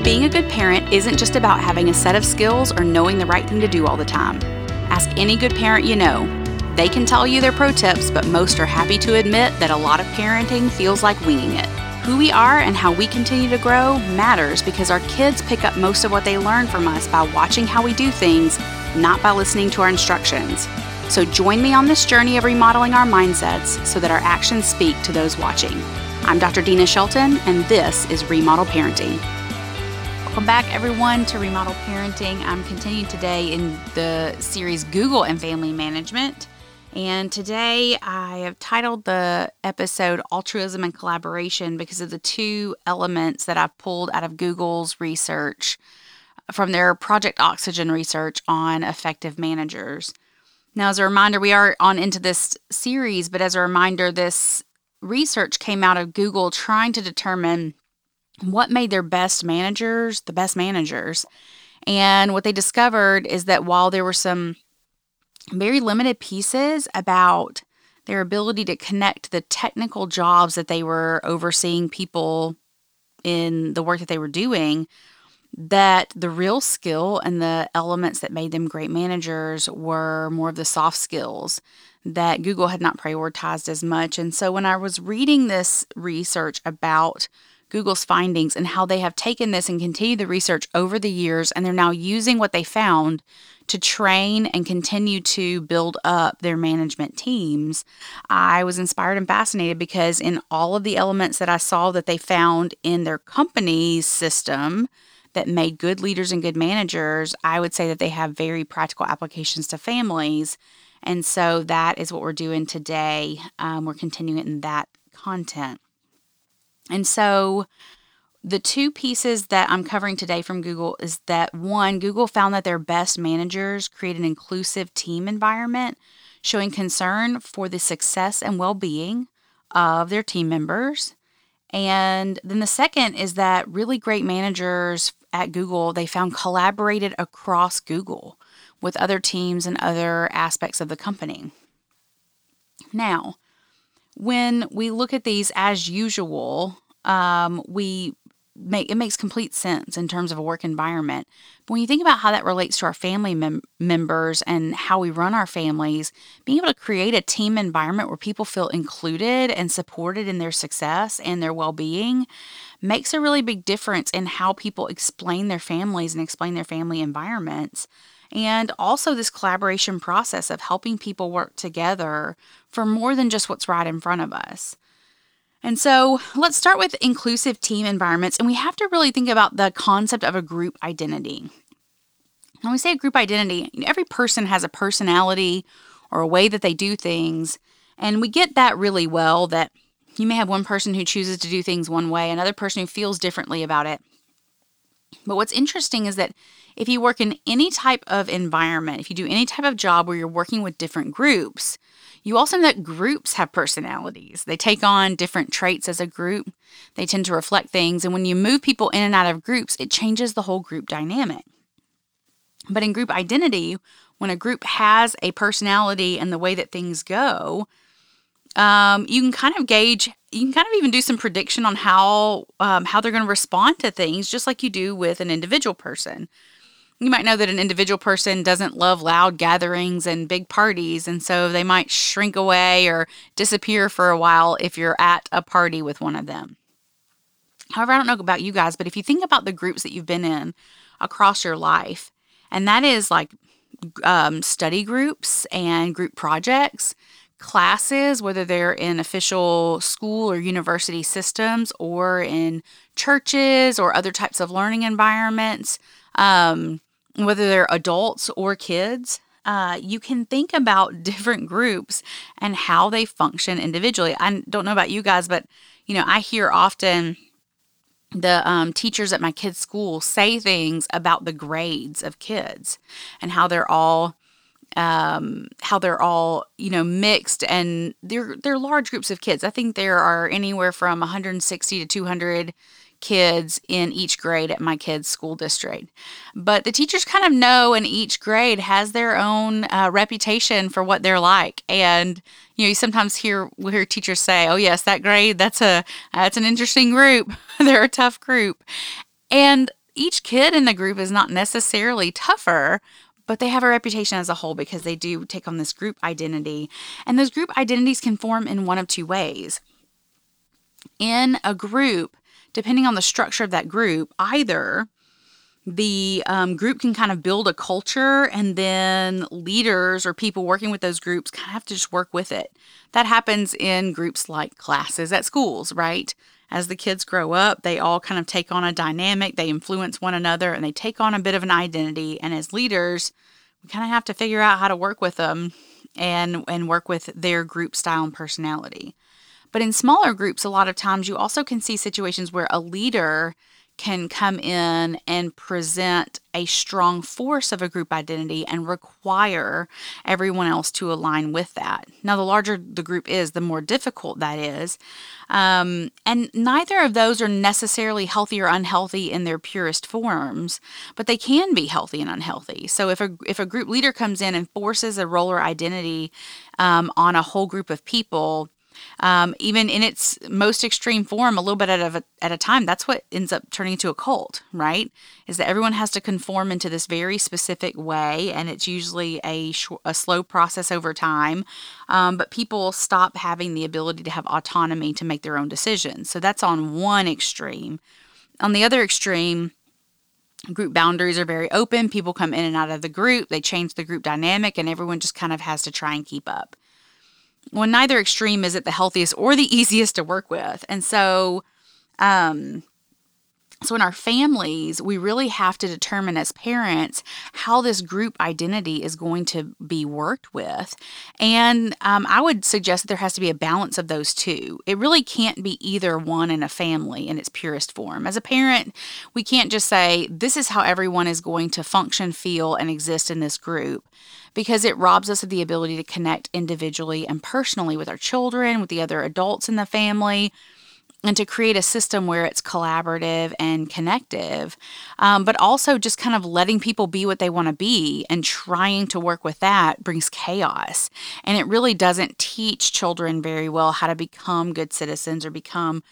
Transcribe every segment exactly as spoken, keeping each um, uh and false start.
Being a good parent isn't just about having a set of skills or knowing the right thing to do all the time. Ask any good parent you know. They can tell you their pro tips, but most are happy to admit that a lot of parenting feels like winging it. Who we are and how we continue to grow matters because our kids pick up most of what they learn from us by watching how we do things, not by listening to our instructions. So join me on this journey of remodeling our mindsets so that our actions speak to those watching. I'm Doctor Dina Shelton, and this is Remodel Parenting. Welcome back, everyone, to Remodel Parenting. I'm continuing today in the series Google and Family Management. And today I have titled the episode Altruism and Collaboration because of the two elements that I've pulled out of Google's research from their Project Oxygen research on effective managers. Now, as a reminder, we are on into this series, but as a reminder, this research came out of Google trying to determine what made their best managers the best managers. And what they discovered is that while there were some very limited pieces about their ability to connect the technical jobs that they were overseeing people in the work that they were doing, that the real skill and the elements that made them great managers were more of the soft skills that Google had not prioritized as much. And so when I was reading this research about Google's findings and how they have taken this and continued the research over the years, and they're now using what they found to train and continue to build up their management teams, I was inspired and fascinated because in all of the elements that I saw that they found in their company's system that made good leaders and good managers, I would say that they have very practical applications to families. And so that is what we're doing today. Um, we're continuing in that content. And so the two pieces that I'm covering today from Google is that, one, Google found that their best managers create an inclusive team environment, showing concern for the success and well-being of their team members. And then the second is that really great managers at Google, they found collaborated across Google with other teams and other aspects of the company. Now, when we look at these as usual, um, we make it makes complete sense in terms of a work environment. But when you think about how that relates to our family mem- members and how we run our families, being able to create a team environment where people feel included and supported in their success and their well-being makes a really big difference in how people explain their families and explain their family environments. And also this collaboration process of helping people work together for more than just what's right in front of us. And so let's start with inclusive team environments. And we have to really think about the concept of a group identity. When we say a group identity, every person has a personality or a way that they do things. And we get that really well, that you may have one person who chooses to do things one way, another person who feels differently about it. But what's interesting is that if you work in any type of environment, if you do any type of job where you're working with different groups, you also know that groups have personalities. They take on different traits as a group. They tend to reflect things. And when you move people in and out of groups, it changes the whole group dynamic. But in group identity, when a group has a personality and the way that things go, um, you can kind of gauge, you can kind of even do some prediction on how um, how they're going to respond to things, just like you do with an individual person. You might know that an individual person doesn't love loud gatherings and big parties, and so they might shrink away or disappear for a while if you're at a party with one of them. However, I don't know about you guys, but if you think about the groups that you've been in across your life, and that is like um, study groups and group projects, classes, whether they're in official school or university systems or in churches or other types of learning environments, um, whether they're adults or kids, uh, you can think about different groups and how they function individually. I don't know about you guys, but, you know, I hear often the um, teachers at my kids' school say things about the grades of kids and how they're all Um, how they're all, you know, mixed, and they're they're large groups of kids. I think there are anywhere from one hundred sixty to two hundred kids in each grade at my kids' school district. But the teachers kind of know, and each grade has their own uh, reputation for what they're like. And, you know, you sometimes hear, we'll hear teachers say, oh yes, that grade, that's a, that's an interesting group. They're a tough group. And, each kid in the group is not necessarily tougher, but they have a reputation as a whole because they do take on this group identity. And those group identities can form in one of two ways. In a group, depending on the structure of that group, either the um, group can kind of build a culture, and then leaders or people working with those groups kind of have to just work with it. That happens in groups like classes at schools, right? As the kids grow up, they all kind of take on a dynamic, they influence one another, and they take on a bit of an identity. And as leaders, we kind of have to figure out how to work with them and, and work with their group style and personality. But in smaller groups, a lot of times you also can see situations where a leader can come in and present a strong force of a group identity and require everyone else to align with that. Now, the larger the group is, the more difficult that is. Um, and neither of those are necessarily healthy or unhealthy in their purest forms, but they can be healthy and unhealthy. So if a, if a group leader comes in and forces a role or identity um, on a whole group of people, Um, even in its most extreme form, a little bit at a, at a time, that's what ends up turning into a cult, right? Is that everyone has to conform into this very specific way, and it's usually a, sh- a slow process over time, um, but people stop having the ability to have autonomy to make their own decisions. So that's on one extreme. On the other extreme, group boundaries are very open. People come in and out of the group, they change the group dynamic, and everyone just kind of has to try and keep up. Well, neither extreme is it the healthiest or the easiest to work with. And so, um, so in our families, we really have to determine as parents how this group identity is going to be worked with. And um, I would suggest that there has to be a balance of those two. It really can't be either one in a family in its purest form. As a parent, we can't just say, this is how everyone is going to function, feel, and exist in this group, because it robs us of the ability to connect individually and personally with our children, with the other adults in the family, and to create a system where it's collaborative and connective, um, but also just kind of letting people be what they want to be and trying to work with that brings chaos. And it really doesn't teach children very well how to become good citizens or become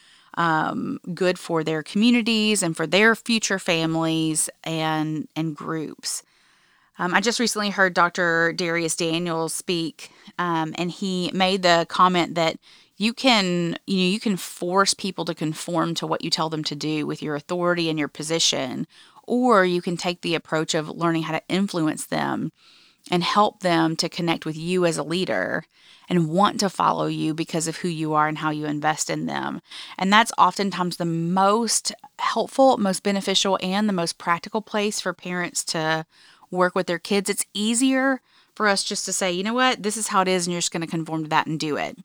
um, good for their communities and for their future families and, and groups. Um, I just recently heard Doctor Darius Daniels speak, um, and he made the comment that you can, you know, you can force people to conform to what you tell them to do with your authority and your position, or you can take the approach of learning how to influence them and help them to connect with you as a leader and want to follow you because of who you are and how you invest in them. And that's oftentimes the most helpful, most beneficial, and the most practical place for parents to work with their kids. It's easier for us just to say, you know what, this is how it is, and you're just going to conform to that and do it.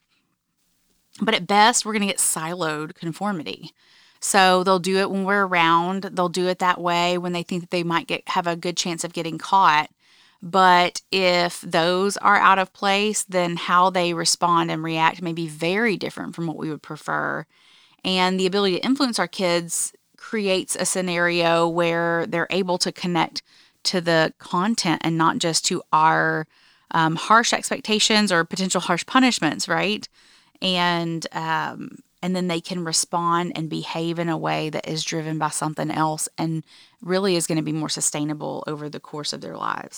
But at best, we're going to get siloed conformity. So they'll do it when we're around. They'll do it that way when they think that they might get have a good chance of getting caught. But if those are out of place, then how they respond and react may be very different from what we would prefer. And the ability to influence our kids creates a scenario where they're able to connect to the content and not just to our um, harsh expectations or potential harsh punishments, right? And um, and then they can respond and behave in a way that is driven by something else and really is going to be more sustainable over the course of their lives.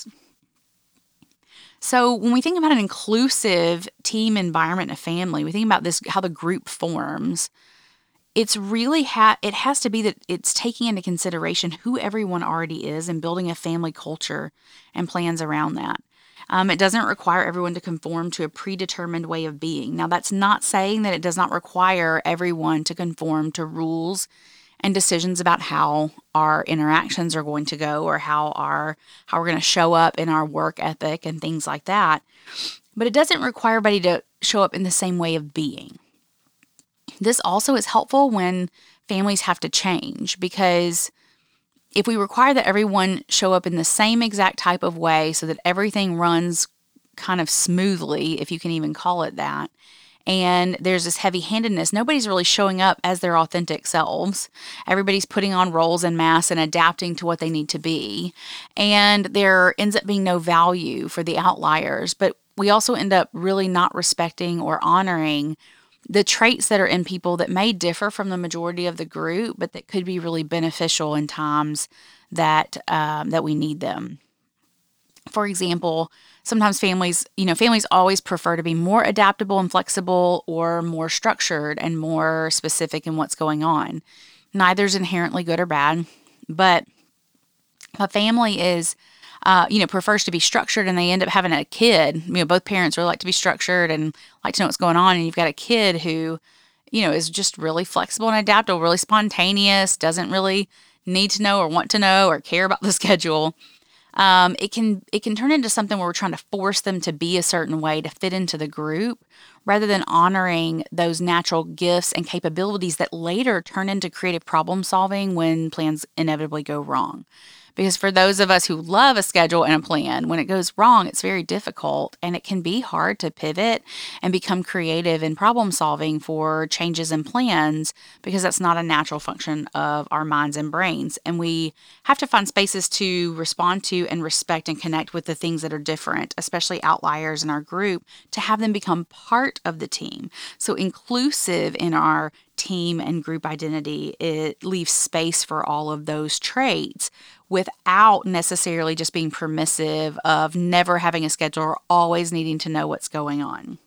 So when we think about an inclusive team environment and a family, we think about this, how the group forms. It's really, ha- it has to be that it's taking into consideration who everyone already is and building a family culture and plans around that. Um, it doesn't require everyone to conform to a predetermined way of being. Now, that's not saying that it does not require everyone to conform to rules and decisions about how our interactions are going to go or how our how we're going to show up in our work ethic and things like that. But it doesn't require everybody to show up in the same way of being. This also is helpful when families have to change, because if we require that everyone show up in the same exact type of way so that everything runs kind of smoothly, if you can even call it that, and there's this heavy-handedness, nobody's really showing up as their authentic selves. Everybody's putting on roles en masse and adapting to what they need to be. And there ends up being no value for the outliers, but we also end up really not respecting or honoring the traits that are in people that may differ from the majority of the group, but that could be really beneficial in times that um, that we need them. For example, sometimes families, you know, families always prefer to be more adaptable and flexible or more structured and more specific in what's going on. Neither is inherently good or bad, but if a family is, uh, you know, prefers to be structured and they end up having a kid, you know, both parents really like to be structured and like to know what's going on, and you've got a kid who, you know, is just really flexible and adaptable, really spontaneous, doesn't really need to know or want to know or care about the schedule. Um, it can it can turn into something where we're trying to force them to be a certain way to fit into the group rather than honoring those natural gifts and capabilities that later turn into creative problem solving when plans inevitably go wrong. Because for those of us who love a schedule and a plan, when it goes wrong, it's very difficult and it can be hard to pivot and become creative in problem solving for changes in plans because that's not a natural function of our minds and brains. And we have to find spaces to respond to and respect and connect with the things that are different, especially outliers in our group, to have them become part of the team. So inclusive in our team and group identity, it leaves space for all of those traits without necessarily just being permissive of never having a schedule or always needing to know what's going on.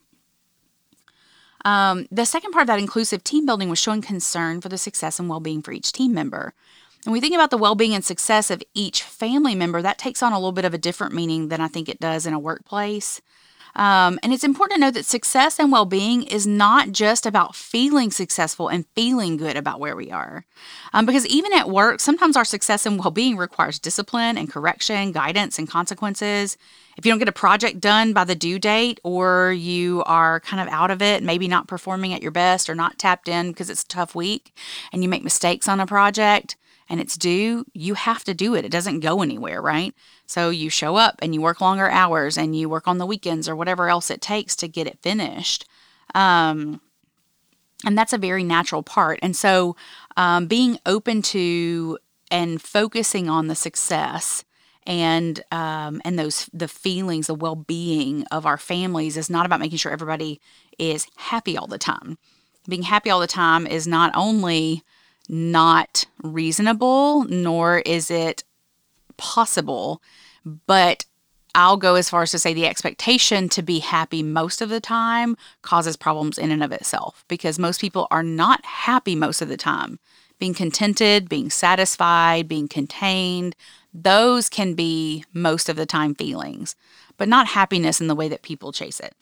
Um, the second part of that inclusive team building was showing concern for the success and well-being for each team member. And we think about the well-being and success of each family member, that takes on a little bit of a different meaning than I think it does in a workplace. Um, and it's important to know that success and well-being is not just about feeling successful and feeling good about where we are. Um, because even at work, sometimes our success and well-being requires discipline and correction, guidance and consequences. If you don't get a project done by the due date, or you are kind of out of it, maybe not performing at your best or not tapped in because it's a tough week, and you make mistakes on a project and it's due, you have to do it. It doesn't go anywhere, right? So you show up and you work longer hours and you work on the weekends or whatever else it takes to get it finished. Um, and that's a very natural part. And so um, being open to and focusing on the success and um, and those the feelings, the well-being of our families is not about making sure everybody is happy all the time. Being happy all the time is not only not reasonable, nor is it possible, but I'll go as far as to say the expectation to be happy most of the time causes problems in and of itself, because most people are not happy most of the time. Being contented, being satisfied, being contained, those can be most of the time feelings, but not happiness in the way that people chase it.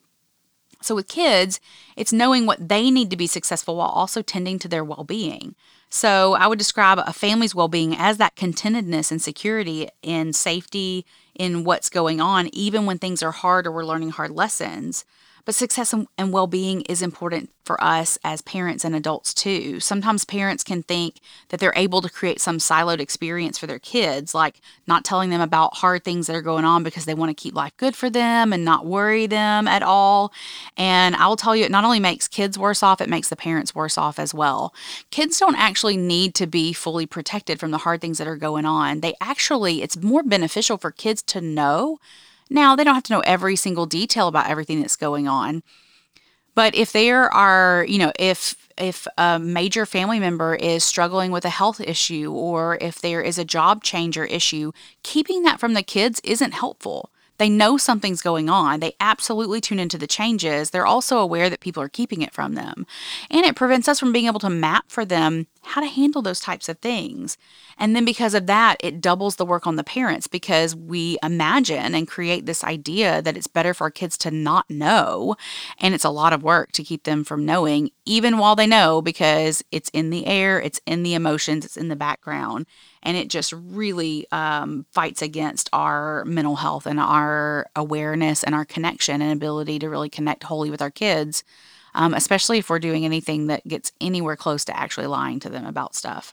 So with kids, it's knowing what they need to be successful while also tending to their well-being. So I would describe a family's well-being as that contentedness and security and safety in what's going on, even when things are hard or we're learning hard lessons. But success and well-being is important for us as parents and adults too. Sometimes parents can think that they're able to create some siloed experience for their kids, like not telling them about hard things that are going on because they want to keep life good for them and not worry them at all. And I will tell you, it not only makes kids worse off, it makes the parents worse off as well. Kids don't actually need to be fully protected from the hard things that are going on. They actually, it's more beneficial for kids to know. Now, they don't have to know every single detail about everything that's going on. But if there are, you know, if if a major family member is struggling with a health issue, or if there is a job change or issue, keeping that from the kids isn't helpful. They know something's going on. They absolutely tune into the changes. They're also aware that people are keeping it from them. And it prevents us from being able to map for them how to handle those types of things. And then because of that, it doubles the work on the parents, because we imagine and create this idea that it's better for our kids to not know. And it's a lot of work to keep them from knowing, even while they know, because it's in the air, it's in the emotions, it's in the background. And it just really um, fights against our mental health and our awareness and our connection and ability to really connect wholly with our kids, um, especially if we're doing anything that gets anywhere close to actually lying to them about stuff.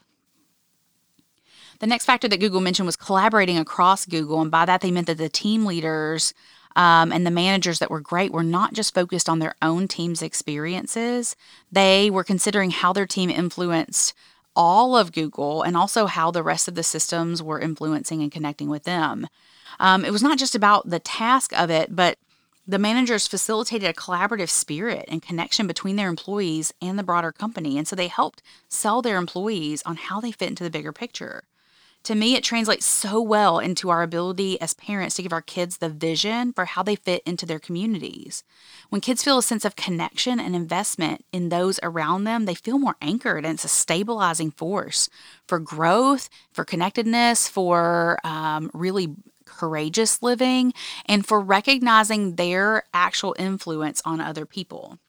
The next factor that Google mentioned was collaborating across Google. And by that, they meant that the team leaders um, and the managers that were great were not just focused on their own team's experiences. They were considering how their team influenced all of Google and also how the rest of the systems were influencing and connecting with them. Um, it was not just about the task of it, but The managers facilitated a collaborative spirit and connection between their employees and the broader company. And so they helped sell their employees on how they fit into the bigger picture. To me, it translates so well into our ability as parents to give our kids the vision for how they fit into their communities. When kids feel a sense of connection and investment in those around them, they feel more anchored, and it's a stabilizing force for growth, for connectedness, for um, really courageous living, and for recognizing their actual influence on other people.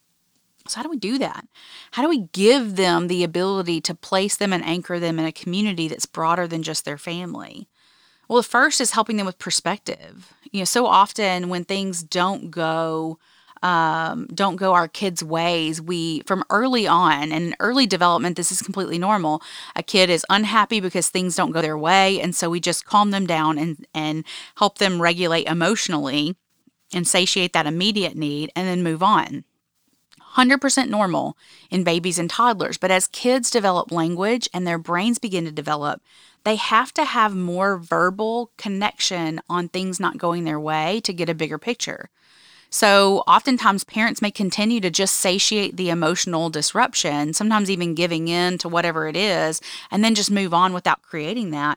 So how do we do that? How do we give them the ability to place them and anchor them in a community that's broader than just their family? Well, the first is helping them with perspective. You know, so often when things don't go um, don't go our kids' ways, we, from early on, and in early development, this is completely normal. A kid is unhappy because things don't go their way, and so we just calm them down and, and help them regulate emotionally and satiate that immediate need and then move on. one hundred percent normal in babies and toddlers, but as kids develop language and their brains begin to develop, they have to have more verbal connection on things not going their way to get a bigger picture. So oftentimes parents may continue to just satiate the emotional disruption, sometimes even giving in to whatever it is, and then just move on without creating that.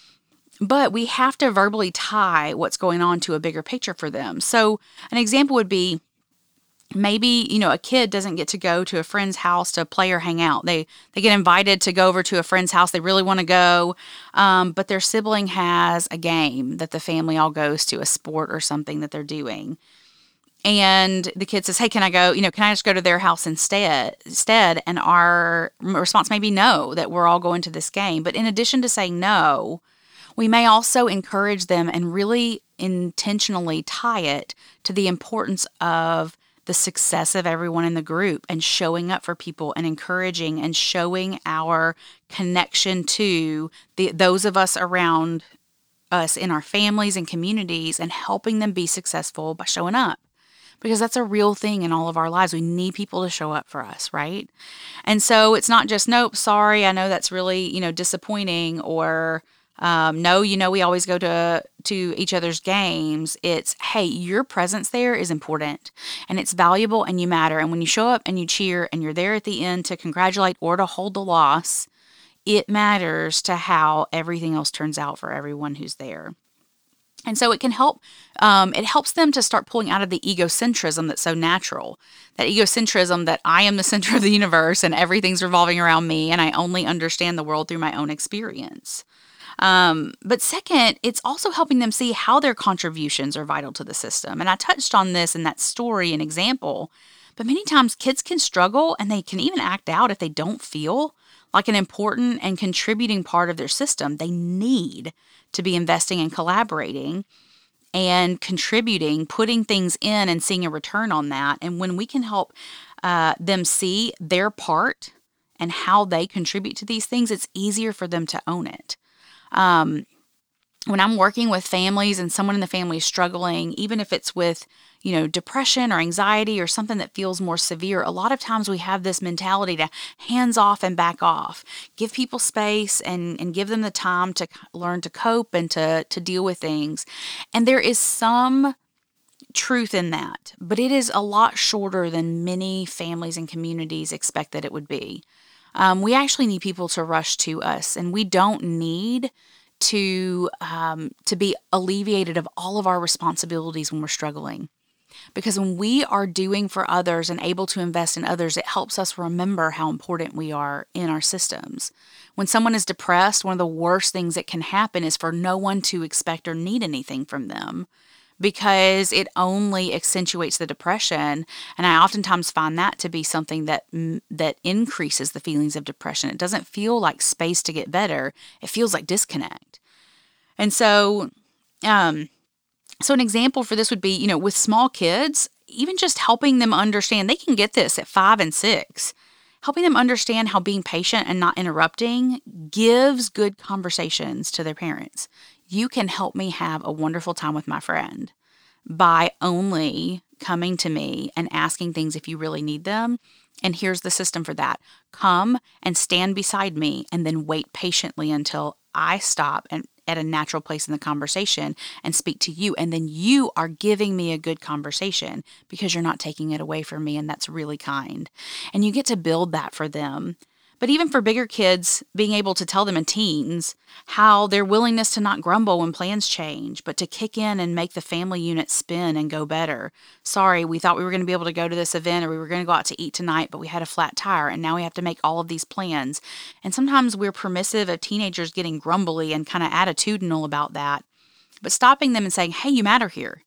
But we have to verbally tie what's going on to a bigger picture for them. So an example would be, maybe, you know, a kid doesn't get to go to a friend's house to play or hang out. They they get invited to go over to a friend's house. They really want to go, um, but their sibling has a game that the family all goes to, a sport or something that they're doing. And the kid says, hey, can I go, you know, can I just go to their house instead? Instead, and our response may be no, that we're all going to this game. But in addition to saying no, we may also encourage them and really intentionally tie it to the importance of the success of everyone in the group and showing up for people and encouraging and showing our connection to the those of us around us in our families and communities and helping them be successful by showing up. Because that's a real thing in all of our lives. We need people to show up for us, right? And so it's not just, nope, sorry, I know that's really, you know, disappointing, or Um, no, you know, we always go to to each other's games. It's, hey, your presence there is important and it's valuable and you matter. And when you show up and you cheer and you're there at the end to congratulate or to hold the loss, it matters to how everything else turns out for everyone who's there. And so it can help, um, it helps them to start pulling out of the egocentrism that's so natural. That egocentrism that I am the center of the universe and everything's revolving around me and I only understand the world through my own experience. Um, but second, it's also helping them see how their contributions are vital to the system. And I touched on this in that story and example, but many times kids can struggle and they can even act out if they don't feel like an important and contributing part of their system. They need to be investing and collaborating and contributing, putting things in and seeing a return on that. And when we can help uh, them see their part and how they contribute to these things, it's easier for them to own it. Um, when I'm working with families and someone in the family is struggling, even if it's with, you know, depression or anxiety or something that feels more severe, a lot of times we have this mentality to hands off and back off, give people space and, and give them the time to learn to cope and to, to deal with things. And there is some truth in that, but it is a lot shorter than many families and communities expect that it would be. Um, we actually need people to rush to us, and we don't need to um, to be alleviated of all of our responsibilities when we're struggling. Because when we are doing for others and able to invest in others, it helps us remember how important we are in our systems. When someone is depressed, one of the worst things that can happen is for no one to expect or need anything from them, because it only accentuates the depression. And I oftentimes find that to be something that that increases the feelings of depression. It doesn't feel like space to get better. It feels like disconnect. And so, um, so an example for this would be, you know, with small kids, even just helping them understand, they can get this at five and six, helping them understand how being patient and not interrupting gives good conversations to their parents. You can help me have a wonderful time with my friend by only coming to me and asking things if you really need them. And here's the system for that. Come and stand beside me and then wait patiently until I stop and, at a natural place in the conversation and speak to you. And then you are giving me a good conversation because you're not taking it away from me. And that's really kind. And you get to build that for them. But even for bigger kids, being able to tell them in teens how their willingness to not grumble when plans change, but to kick in and make the family unit spin and go better. Sorry, we thought we were going to be able to go to this event or we were going to go out to eat tonight, but we had a flat tire and now we have to make all of these plans. And sometimes we're permissive of teenagers getting grumbly and kind of attitudinal about that. But stopping them and saying, hey, you matter here.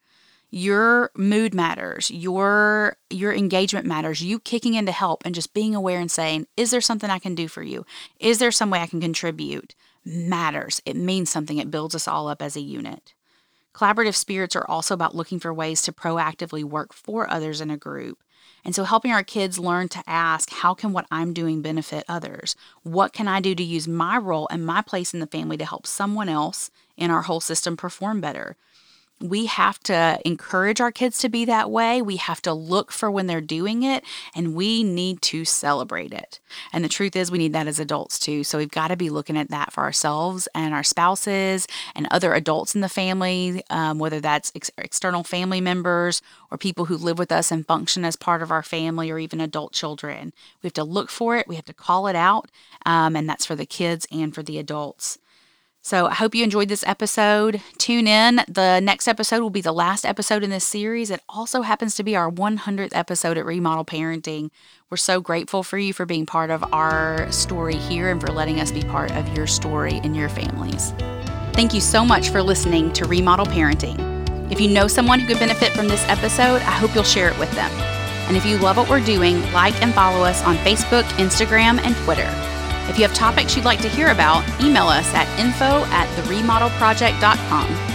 Your mood matters. Your your engagement matters. You kicking in to help and just being aware and saying, is there something I can do for you? Is there some way I can contribute? Matters. It means something. It builds us all up as a unit. Collaborative spirits are also about looking for ways to proactively work for others in a group. And so helping our kids learn to ask, how can what I'm doing benefit others? What can I do to use my role and my place in the family to help someone else in our whole system perform better? We have to encourage our kids to be that way. We have to look for when they're doing it, and we need to celebrate it. And the truth is we need that as adults too. So we've got to be looking at that for ourselves and our spouses and other adults in the family, um, whether that's ex- external family members or people who live with us and function as part of our family or even adult children. We have to look for it. We have to call it out, um, and that's for the kids and for the adults. So I hope you enjoyed this episode. Tune in. The next episode will be the last episode in this series. It also happens to be our one hundredth episode at Remodel Parenting. We're so grateful for you for being part of our story here and for letting us be part of your story and your families. Thank you so much for listening to Remodel Parenting. If you know someone who could benefit from this episode, I hope you'll share it with them. And if you love what we're doing, like and follow us on Facebook, Instagram, and Twitter. If you have topics you'd like to hear about, email us at info at the remodel project dot com.